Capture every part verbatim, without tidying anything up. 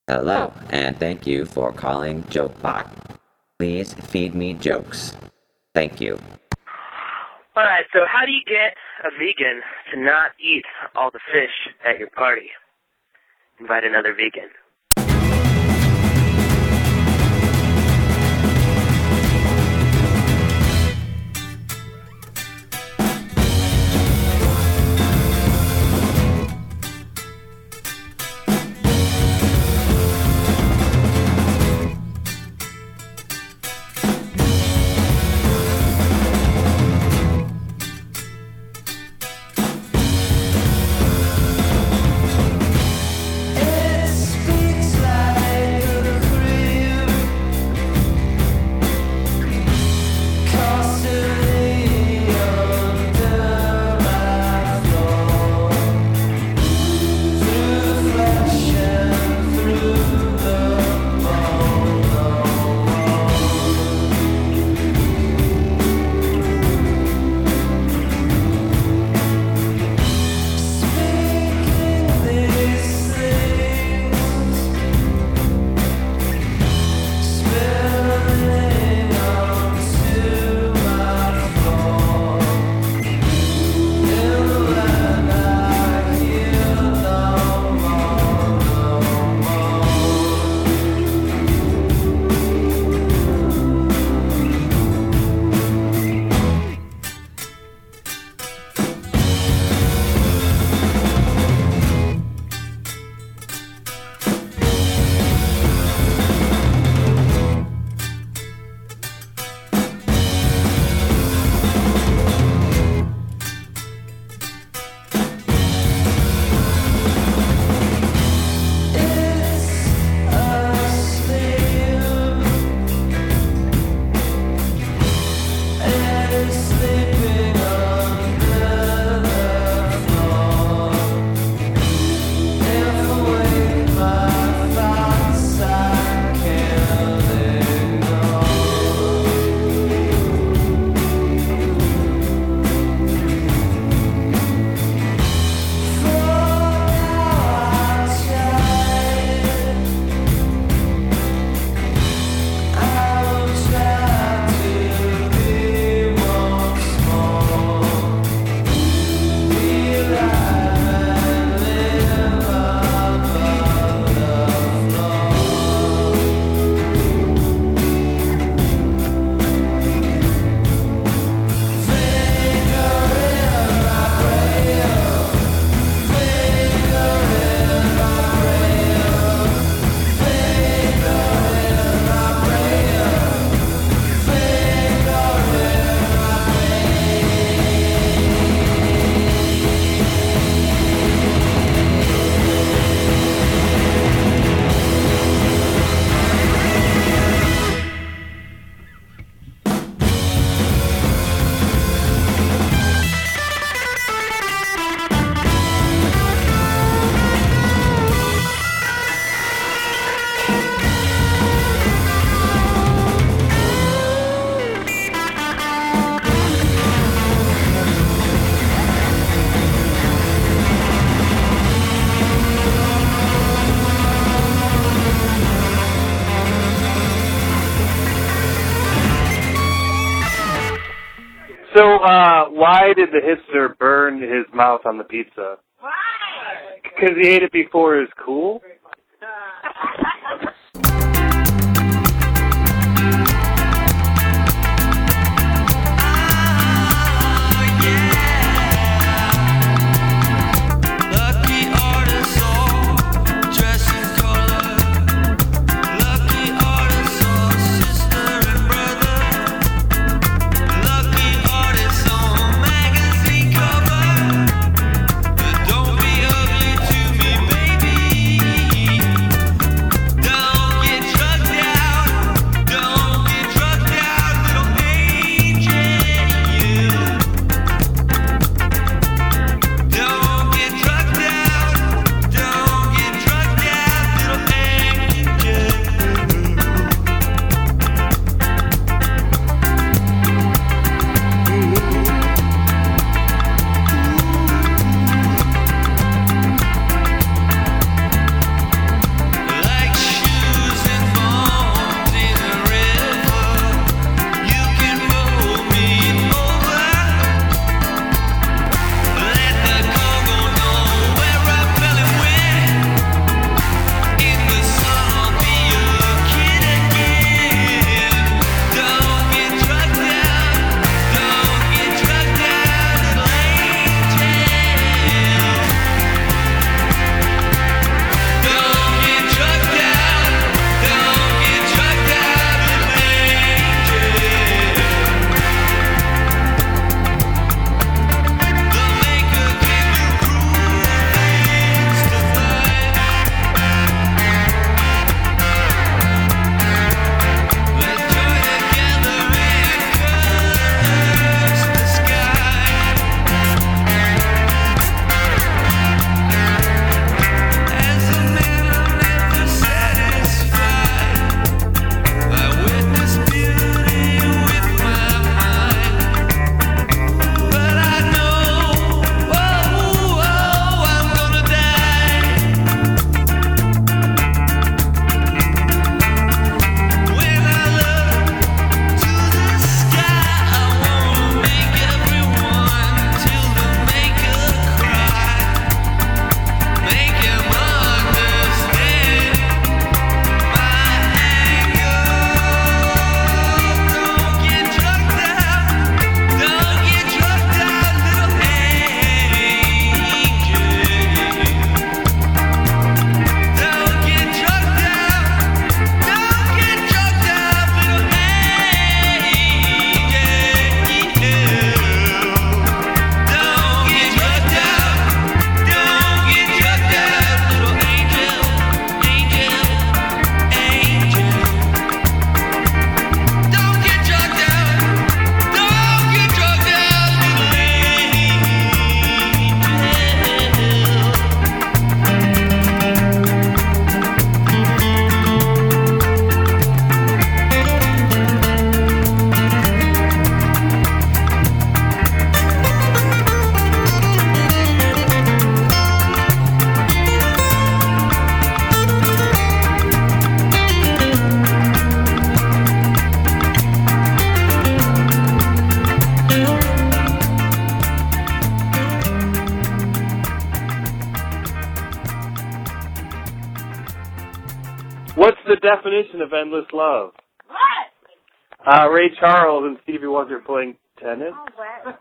Hello, and thank you for calling JokeBot. Please feed me jokes. Thank you. Alright, so how do you get a vegan to not eat all the fish at your party? Invite another vegan. So, uh, why did the hipster burn his mouth on the pizza? Why? Because he ate it before it was cool? Don't be ugly to me, baby. What's the definition of endless love? What? Uh, Ray Charles and Stevie Wonder playing tennis. Oh, what?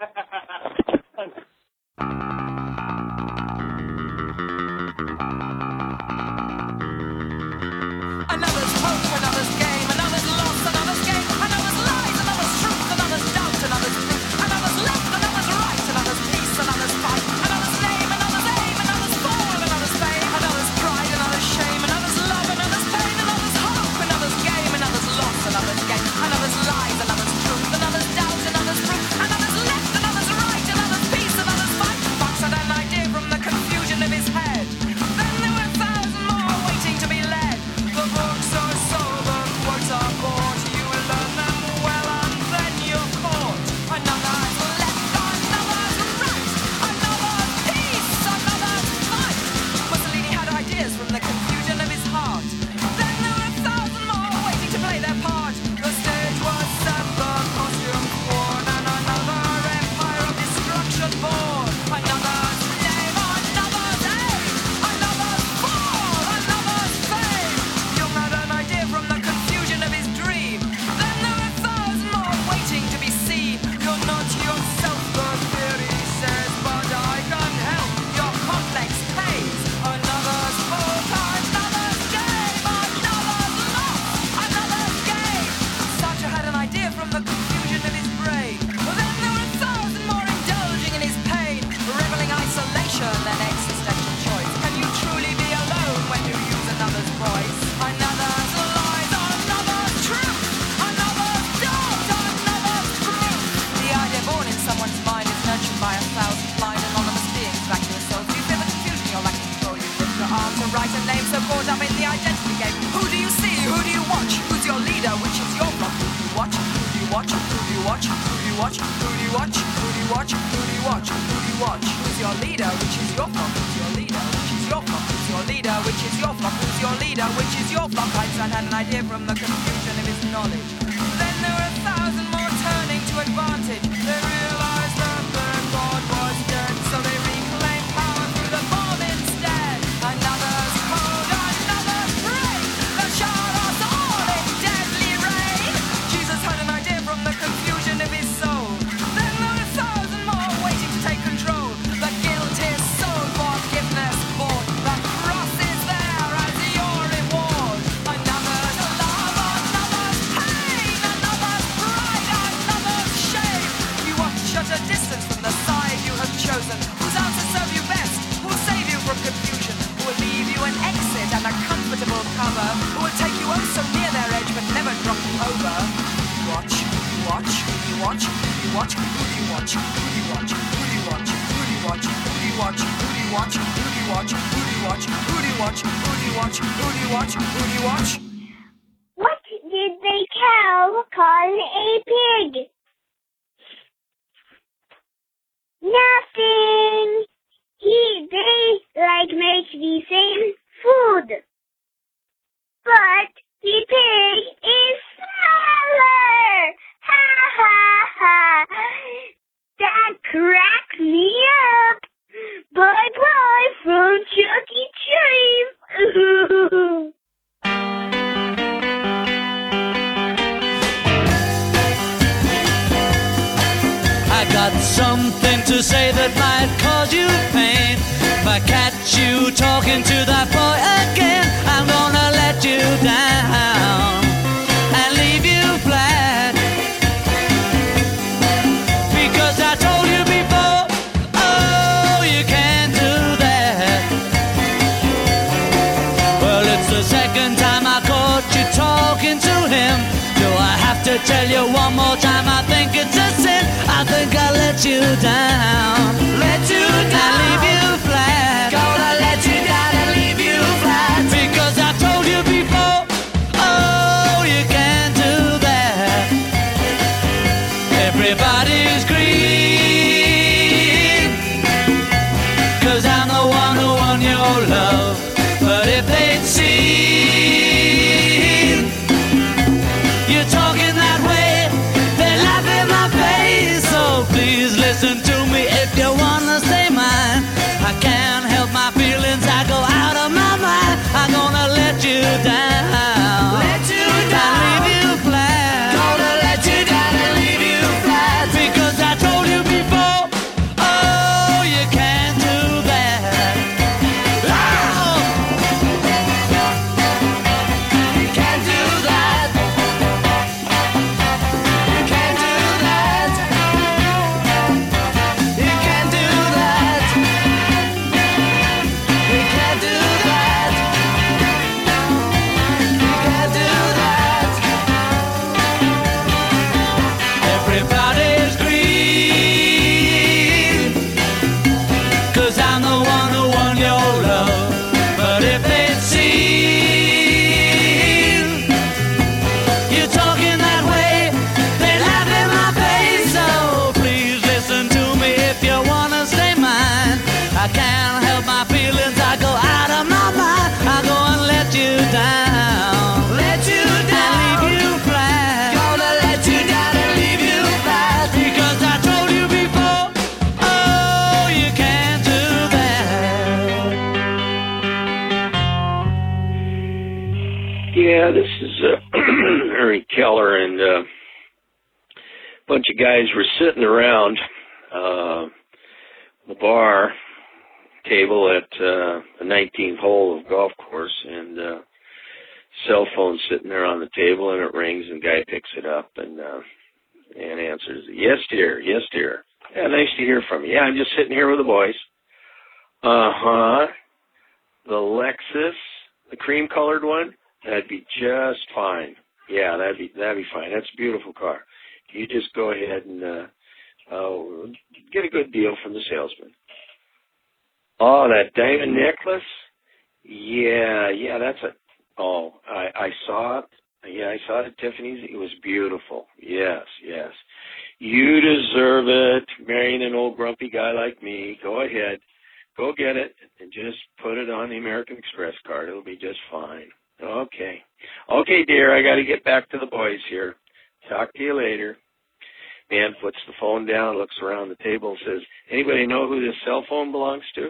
Another's hope, another's game, another's loss, another's gain, another's lies, another's truth, another's doubt, another's proof, another's left, another's right, another's peace, another's fight, another's name, another's aim, another's fall, another's fame, another's pride, another's shame, another's love, another's pain, another's hope, another's game, another's loss, another's gain, another's lies, another's truth, another's doubt, another's proof, another's left, another's right, another's peace, another's fight. Fox had an idea from the confusion of his head. Then there were a thousand more waiting to be led. The books are sober, quotes are bought. You learn them well and then you're caught. Another's left, another's right, another's peace, another's fight. Mussolini had ideas from the confusion of his heart. Then there were a thousand more waiting to play their part. The stage was set, the costumes worn, and another empire of destruction born. Another's name, another's aim, another's fall, another's fame. Young had an idea from the confusion of his dream. Then there were a thousand more waiting to be seen. You're not yourself, the theory says, but I can help your complex haze. Another's fault, another's game, another's loss, another's game. Sartre had an idea from the confusion of his brain. Then there were a thousand more indulging in his pain, reveling isolation and existential choice. Can you truly be alone when you use another's voice? Another's lies, another's truth, another's doubt, another's proof. The idea born in someone's mind is nurtured by a thousand blind anonymous beings, vacuous souls. You feel the confusion, you're lacking control. You lift your arm to write a name, so caught up in the identity game. Who do you see? Who do you watch? Who's your leader? Which is your flock? Who do you watch? Who do you watch? Who do you watch? Who do you watch? Who do you watch? Who do you watch? Who do you watch? Who do you watch? Who's your leader? Which is your flock? Who's your leader? Which is your flock? Who's your leader? Which is your flock? Who's your leader? Which is your flock? Einstein had an idea from the confusion of his knowledge. Then there were a thousand more turning to advantage. They realized that their God was dead, so they reclaimed power through the bomb instead. Another's code, another's break, that shot us all in deadly rain. Jesus had an idea from the confusion of his soul. Then there were a thousand more waiting to take control. The guilt is sold, forgiveness bought. The cross is there as your reward. Another's love, another's pain, another's pride, another's shame. You watch at a distance from the side you have chosen. Whose answers serve you best? Who will save you from confusion? Who will leave you an exit and a comfortable cover? Who will take you oh so near their edge but never drop you over? Watch, watch, you watch, you watch, who do you watch? Who do you watch? Who do you watch? Who do you watch? Who do you watch? Who do you watch? Who do you watch? Who do you watch? Who do you watch? Who do you watch? Who do you watch? Who do you watch? What did the cow call a pig? Nothing. He, they like make the same food. But the pig is smaller. Ha ha ha. That cracked me up. Bye bye from Chuck E. Cheese. I got something to say that might cause you pain. If I catch you talking to that boy again, I'm gonna let you down and leave you flat. Because I told you before, oh, you can't do that. Well, it's the second time I caught you talking to him. Do I have to tell you one more time? I think it's a sin. I think I let you down. Let you down. And leave you flat. Gonna let you down and leave you flat. Because I told you before, oh, you can't do that. Everybody's green, 'cause I'm the one who won your love. But if they'd seen you talking that way, they laugh in my face. So please listen to me if you wanna stay mine. I can't help my feelings, I go out of my mind. I'm gonna let you down. Yeah, this is uh, Ernie Keller, and uh, a bunch of guys were sitting around uh, the bar table at uh, the nineteenth hole of golf course, and uh, cell phone sitting there on the table, and it rings, and guy picks it up and uh, and answers, "Yes, dear. Yes, dear. Yeah, nice to hear from you. Yeah, I'm just sitting here with the boys." Uh huh. The Lexus, the cream-colored one. That'd be just fine. Yeah, that'd be that'd be fine. That's a beautiful car. You just go ahead and uh, uh, get a good deal from the salesman. Oh, that diamond necklace? Yeah, yeah, that's a. Oh, I, I saw it. Yeah, I saw it at Tiffany's. It was beautiful. Yes, yes. You deserve it, marrying an old grumpy guy like me. Go ahead. Go get it and just put it on the American Express card. It'll be just fine. Okay. Okay, dear, I got to get back to the boys here. Talk to you later. Man puts the phone down, looks around the table, and says, "Anybody know who this cell phone belongs to?"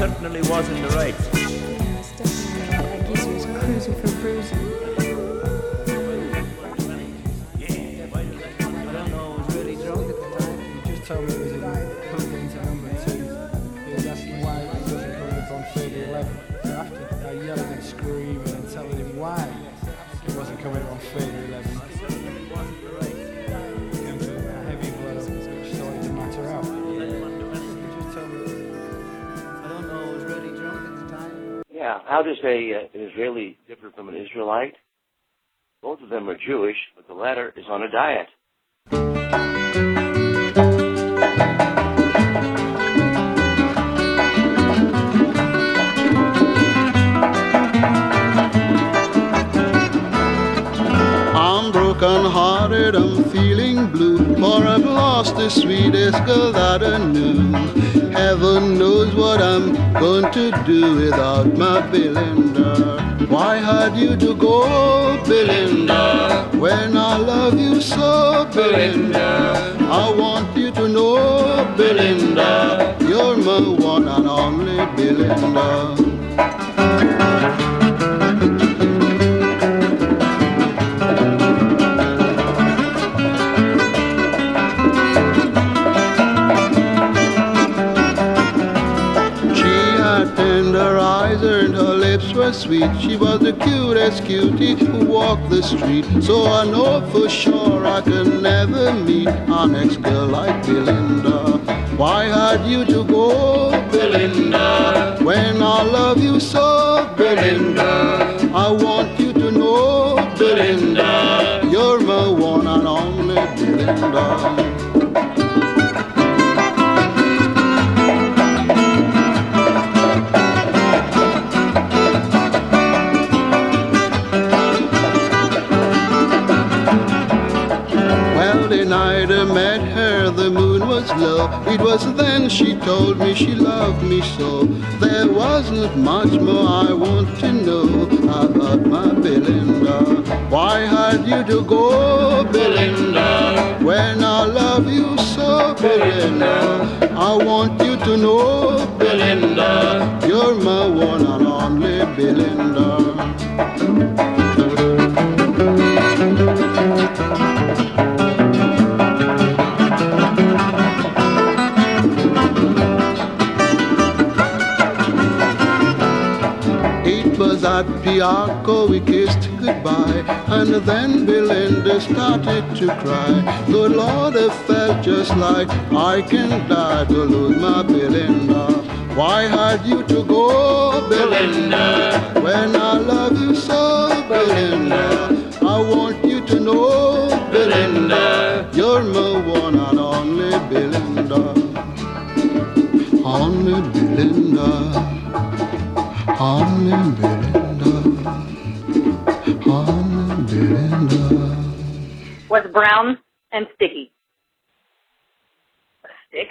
certainly was in the right. Yeah, it's definitely right. Like he was cruising for bruising. Yeah, I don't know, I was really drunk at the time. He just told me it was in plugged into number two. He was asking why it wasn't coming up on thirty eleven. So after I yelling and screaming and telling him why it wasn't coming up on thirty eleven, came to a heavy blow which sorted the matter out. He just told me, I don't know, I was really drunk at the time. Yeah, how does a, uh, an Israeli differ from an Israelite? Both of them are Jewish, but the latter is on a diet. I'm broken hearted, I'm feeling blue, for I've lost the sweetest girl that I knew. Heaven knows what I'm going to do without my Belinda. Why had you to go, Belinda, when I love you so, Belinda? I want you to know, Belinda, you're my one and only Belinda. Tender eyes and her lips were sweet. She was the cutest cutie who walked the street. So I know for sure I could never meet our next girl like Belinda. Why had you to go, Belinda, when I love you so, Belinda? I want you to know, Belinda, you're my one and only Belinda. The night I met her, the moon was low. It was then she told me she loved me so. There wasn't much more I want to know about my Belinda. Why had you to go, Belinda, when I love you so, Belinda? I want you to know, Belinda, you're my one and only Belinda. At Piarco we kissed goodbye, and then Belinda started to cry. Good Lord, it felt just like I can die to lose my Belinda. Why had you to go, Belinda, when I love you so, Belinda? I want you to know, Belinda, you're my one and only Belinda. Only Belinda. Only Belinda, only Belinda. Was brown and sticky. A stick.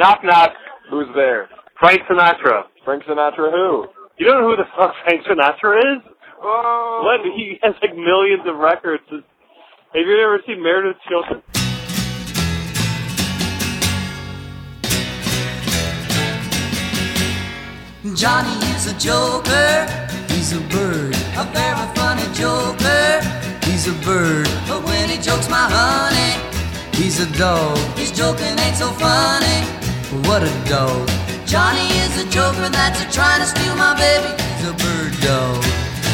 Knock, knock. Who's there? Frank Sinatra. Frank Sinatra who? You don't know who the fuck Frank Sinatra is? Oh. What? He has like millions of records. Have you ever seen Meredith Children? Johnny is a joker, he's a bird, a very funny joker, he's a bird. But when he jokes my honey, he's a dog. His joking ain't so funny, what a dog. Johnny is a joker that's a trying to steal my baby, he's a bird dog.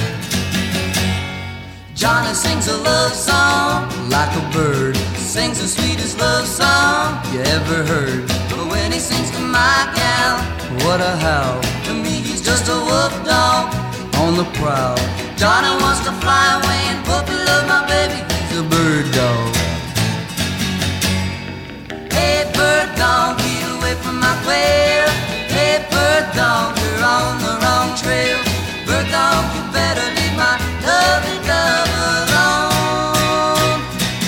Johnny sings a love song like a bird, sings the sweetest love song you ever heard. But when he sings to my gal, what a howl. To me he's just a wolf dog on the prowl. Johnny wants to fly away and puppy love my baby, he's a bird dog. Hey bird dog, get away from my quail. Hey bird dog, you're on the wrong trail. Bird dog, you better leave my lovely love alone.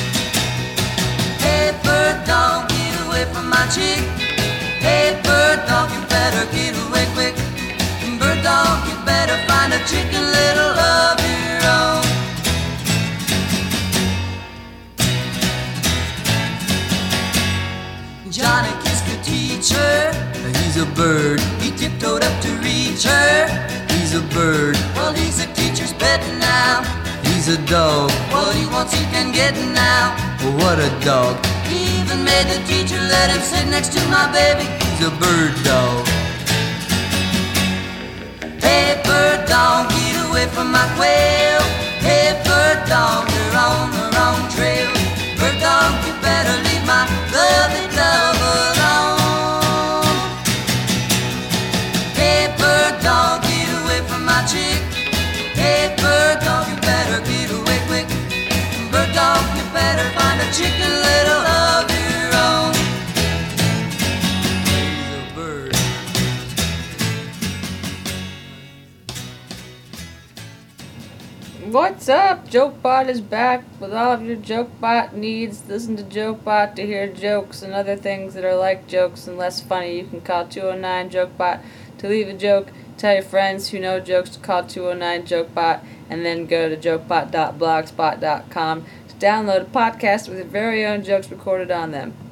Hey bird dog, get away from my chick. Hey bird dog, you better get away quick. Bird dog, you better find a chicken little of your own. Johnny kissed the teacher, he's a bird. He tiptoed up to reach her, he's a bird. Well, he's a teacher's pet now, he's a dog. What he wants he can get now, what a dog. He even made the teacher let him sit next to my baby, he's a bird dog. Hey bird dog, get away from my quail. Hey bird dog, you're on the wrong trail. Bird dog, you better leave my lovely love alone. Hey bird dog, get away from my chick. Hey bird dog, you better get away quick. Bird dog, you better find a chicken little of your own. He's a bird. What's up? JokeBot is back with all of your JokeBot needs. Listen to JokeBot to hear jokes and other things that are like jokes and less funny. You can call two oh nine JokeBot to leave a joke. Tell your friends who know jokes to call two oh nine JokeBot, and then go to jokebot dot blogspot dot com to download a podcast with your very own jokes recorded on them.